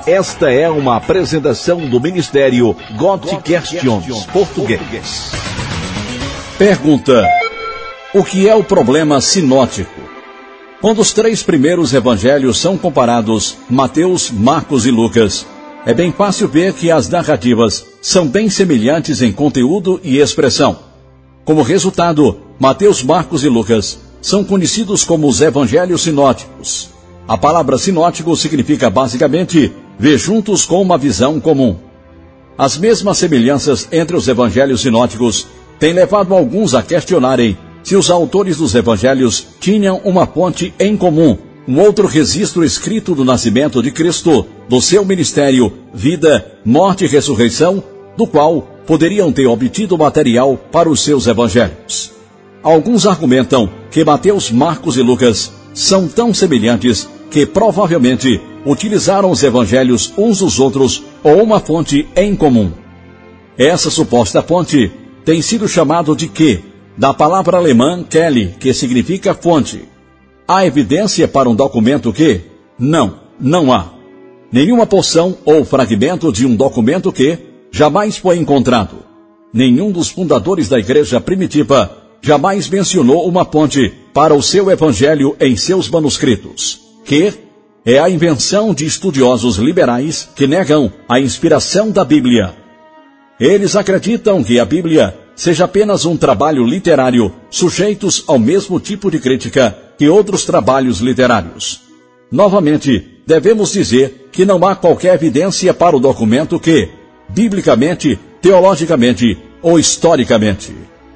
Esta é uma apresentação do Ministério God Questions Português. Pergunta: o que é o problema sinótico? Quando os três primeiros evangelhos são comparados, Mateus, Marcos e Lucas, é bem fácil ver que as narrativas são bem semelhantes em conteúdo e expressão. Como resultado, Mateus, Marcos e Lucas são conhecidos como os evangelhos sinóticos. A palavra sinótico significa basicamente ver juntos com uma visão comum. As mesmas semelhanças entre os evangelhos sinóticos têm levado alguns a questionarem se os autores dos evangelhos tinham uma fonte em comum, um outro registro escrito do nascimento de Cristo, do seu ministério, vida, morte e ressurreição, do qual poderiam ter obtido material para os seus evangelhos. Alguns argumentam que Mateus, Marcos e Lucas são tão semelhantes que provavelmente utilizaram os evangelhos uns dos outros ou uma fonte em comum. Essa suposta fonte tem sido chamado de quê? Da palavra alemã Quelle, que significa fonte. Há evidência para um documento que? Não há. Nenhuma porção ou fragmento de um documento que jamais foi encontrado. Nenhum dos fundadores da igreja primitiva jamais mencionou uma fonte para o seu evangelho em seus manuscritos, que é a invenção de estudiosos liberais que negam a inspiração da Bíblia. Eles acreditam que a Bíblia seja apenas um trabalho literário, sujeitos ao mesmo tipo de crítica que outros trabalhos literários. Novamente, devemos dizer que não há qualquer evidência para o documento que, biblicamente, teologicamente ou historicamente.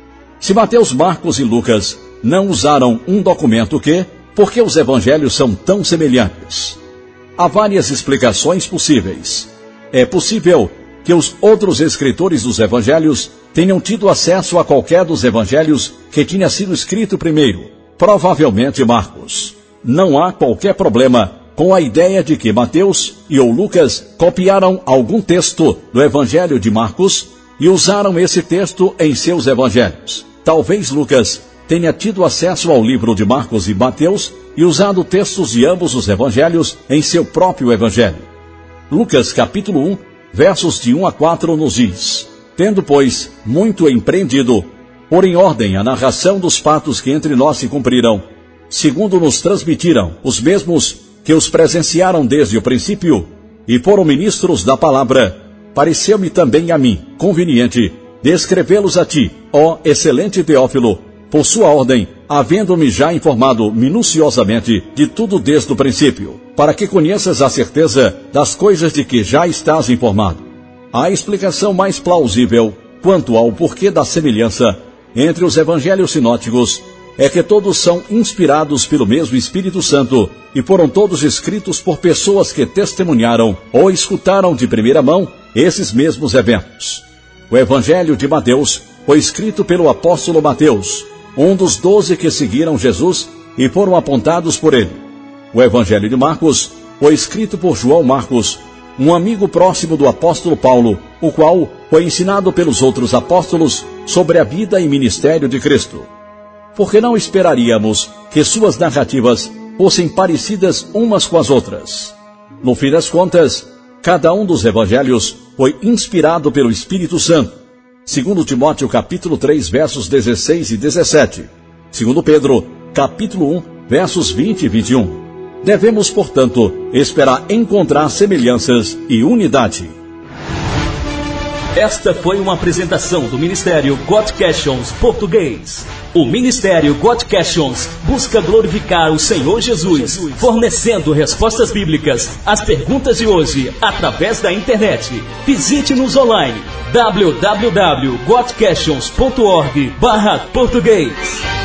Se Mateus, Marcos e Lucas não usaram um documento que, por que os evangelhos são tão semelhantes? Há várias explicações possíveis. É possível que os outros escritores dos evangelhos tenham tido acesso a qualquer dos evangelhos que tinha sido escrito primeiro, provavelmente Marcos. Não há qualquer problema com a ideia de que Mateus e ou Lucas copiaram algum texto do evangelho de Marcos e usaram esse texto em seus evangelhos. Talvez Lucas tenha tido acesso ao livro de Marcos e Mateus e usado textos de ambos os evangelhos em seu próprio evangelho. Lucas capítulo 1, versos de 1 a 4 nos diz: tendo, pois, muito empreendido, pôr em ordem a narração dos fatos que entre nós se cumpriram, segundo nos transmitiram os mesmos que os presenciaram desde o princípio, e foram ministros da palavra, pareceu-me também a mim conveniente descrevê-los a ti, ó excelente Teófilo, por sua ordem, havendo-me já informado minuciosamente de tudo desde o princípio, para que conheças a certeza das coisas de que já estás informado. A explicação mais plausível quanto ao porquê da semelhança entre os evangelhos sinóticos é que todos são inspirados pelo mesmo Espírito Santo e foram todos escritos por pessoas que testemunharam ou escutaram de primeira mão esses mesmos eventos. O evangelho de Mateus foi escrito pelo apóstolo Mateus, um dos 12 que seguiram Jesus e foram apontados por ele. O evangelho de Marcos foi escrito por João Marcos, um amigo próximo do apóstolo Paulo, o qual foi ensinado pelos outros apóstolos sobre a vida e ministério de Cristo. Porque não esperaríamos que suas narrativas fossem parecidas umas com as outras? No fim das contas, cada um dos evangelhos foi inspirado pelo Espírito Santo. Segundo Timóteo capítulo 3, versos 16 e 17. Segundo Pedro, capítulo 1, versos 20 e 21. Devemos, portanto, esperar encontrar semelhanças e unidade. Esta foi uma apresentação do Ministério God Questions Português. O Ministério God Questions busca glorificar o Senhor Jesus, fornecendo respostas bíblicas às perguntas de hoje através da internet. Visite-nos online www.godquestions.org/português.